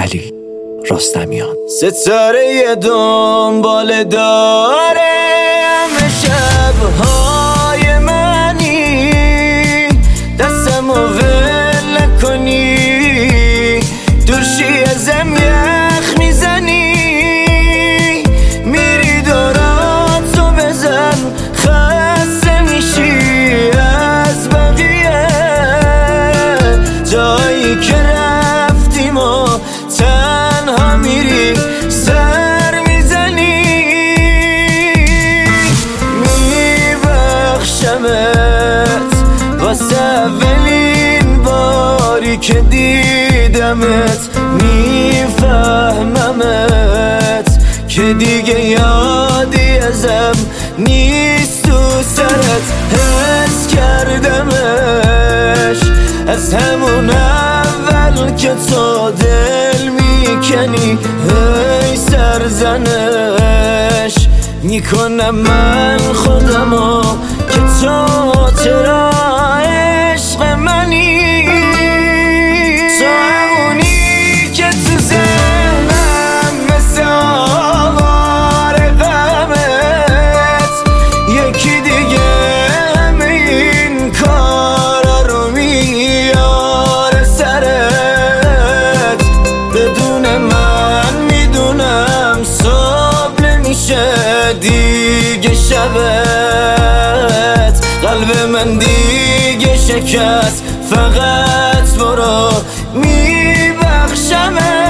علی رستمیان. ستاره دنبال داره همه شبهای منی، دستمو ول نکنی، دوشی ازم یخ میزنی، میری دوراتو بزن خسته میشی از بقیه، جایی که رفتیم و تنها میری سر میزنی، میبخشمت واسه اولین باری که دیدمت، میفهممت که دیگه یادی ازم نیست، تو سرت حس کردمش از همون اول که تو دل میکنی، هی سرزنش میکنم من خودمو که تو چرا عشق منی، تو همونی که تو ذهنم مثل آوار غمت، یکی دیگه همه این کارا رو میاره سرت، بدون من میدونم صبح نمیشه دیگه شبت، قلب من دیگه شکست، فقط برو میبخشمت.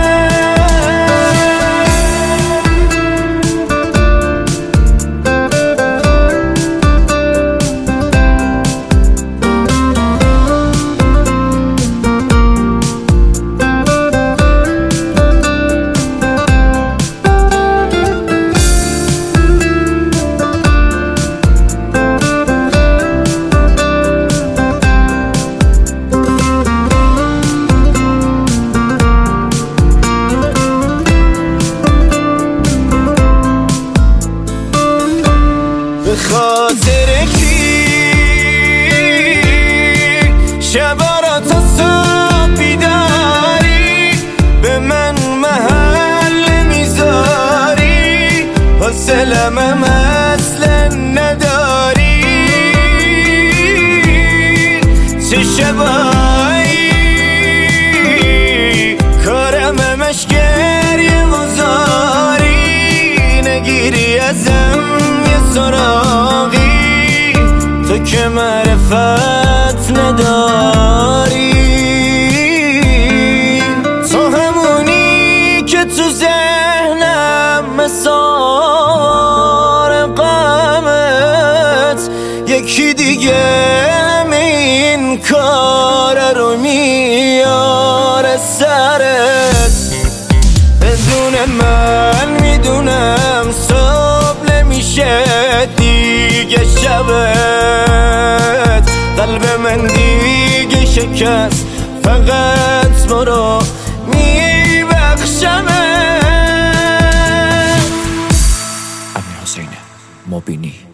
به خاطر کی شبا را تا صبح بیداری، به من محل میذاری، حوصله‌ام اصلا نداری، چه شبایی کارم همش گریه وزاری، نگیری ازم سراغی، تو که معرفت نداری، تو همونی که تو ذهنم مثار غمت، یکی دیگه همه این کار رو میاره سرت، بدون من میدونم صبح نمیشه دیگه شبت، قلب من دیگه شکست، فقط برو میبخشمت. امیرحسین مبینی.